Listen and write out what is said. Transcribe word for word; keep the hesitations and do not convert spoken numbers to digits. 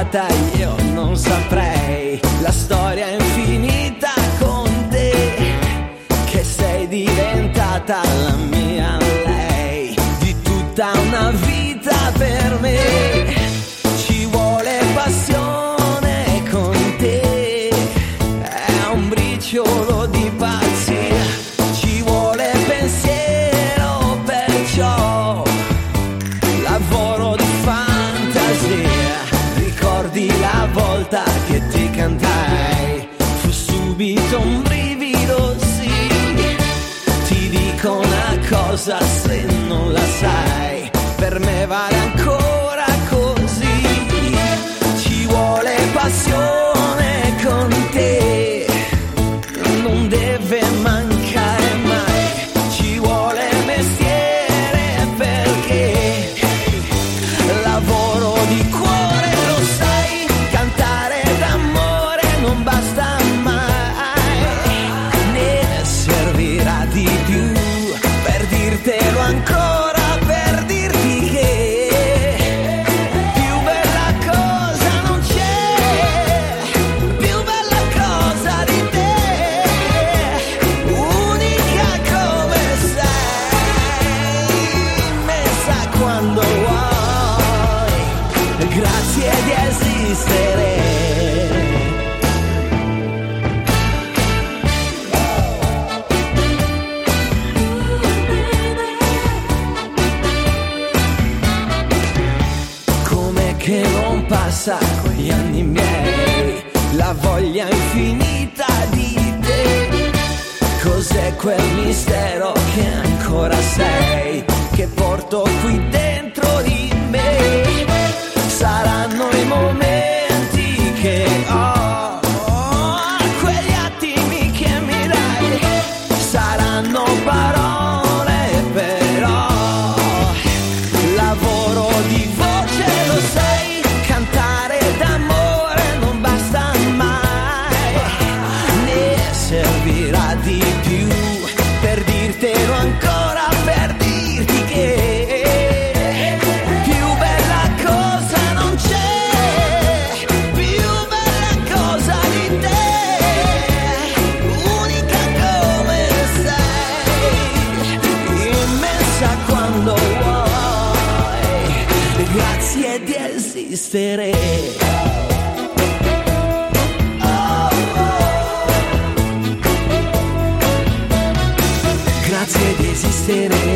andata io non saprei, la storia è infinita con te, che sei diventata la mia lei, di tutta una vita per me, ci vuole passione con te, è un briciolo di pazzia, ci vuole pensiero, perciò lavoro di fantasia. Ricordi la volta che ti cantai, fu subito un brivido, sì. Ti dico una cosa se non la sai, per me vale ancora così. Ci vuole passione con te, non deve mancare mai. Ci vuole mestiere perché lavoro di cuore, lo sai, cantare d'amore non basta mai, ne servirà di più per dirtelo ancora, per dirti che più bella cosa non c'è, più bella cosa di te, unica come sei, immensa quando vuoi, grazie di esistere. Come che non passa con gli anni miei, la voglia infinita di te, cos'è quel mistero che ancora sei, che porto qui dentro di me, saranno i momenti che ho, oh, quegli attimi che mi dai, saranno parole però, lavoro di voce, lo sai, cantare d'amore non basta mai, ne servirà di più per dirtelo ancora, per dirti che più bella cosa non c'è, più bella cosa di te, unica come sei, immensa quando vuoi, grazie di esistere. Oh, oh. Grazie di esistere.